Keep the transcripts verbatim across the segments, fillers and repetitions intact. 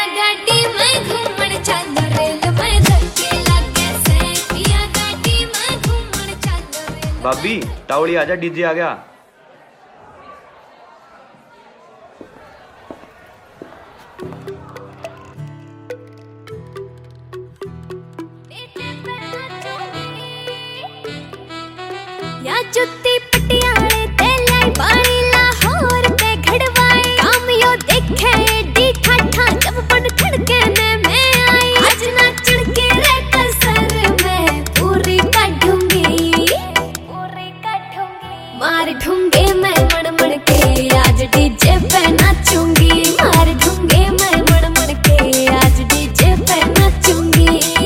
भाभी टावड़ी आजा, डीजे आ गया। या जुत्ती पटियाले ते लाई बाणी लाहौर ते घड़वाए काम यो देखे डी ठाठा जब बन खड़के ने मैं आई आज ना चढ़के रे कसर में पूरी काटूंगी पूरी काटूंगी मार ढूंगे मैं मण मण के आज डीजे पे नाचूंगी मार ढूंगे मैं मण मण के आज डीजे पे नाचूंगी।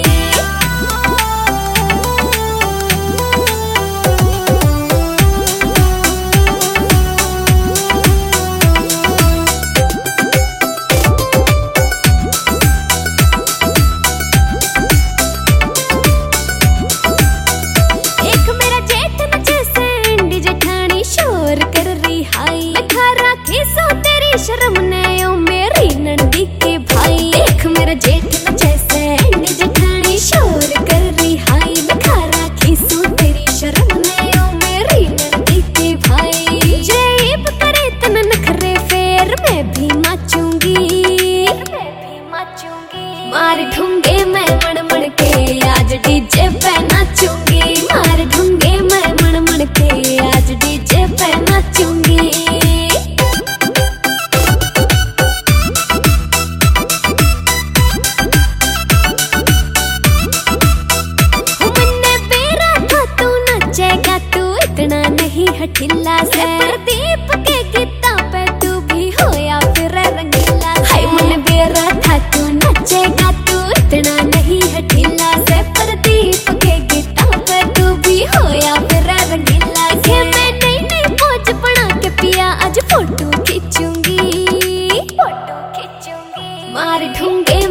शर्म ने ओ मेरी नंदी के भाई देख मेरा जेठ नचे से एंडी जेठानी शोर कर रही हाई मैं खा राखी सू तेरी शर्म ने ओ मेरी नंदी के भाई जेब करे तन नखरे फेर मैं भी नाचूंगी मैं भी नाचूंगी मार ढूंगे मैं मण मण के आज डीजे पे नाचूंगी मार ढूंगे मैं मण मण के आज डीजे पे नाचूंगी। हठिल्ला से प्रदीप के गीता पे तू भी होया फिर रंगीला हाय मन बेरा था तू नचेगा तू इतना नहीं हठिल्ला से प्रदीप के गीता पे तू भी होया फिर रंगीला के मैं नई नई पोज बना के पिया आज फोटो खींचूंगी फोटो खींचूंगी मार ढूंगे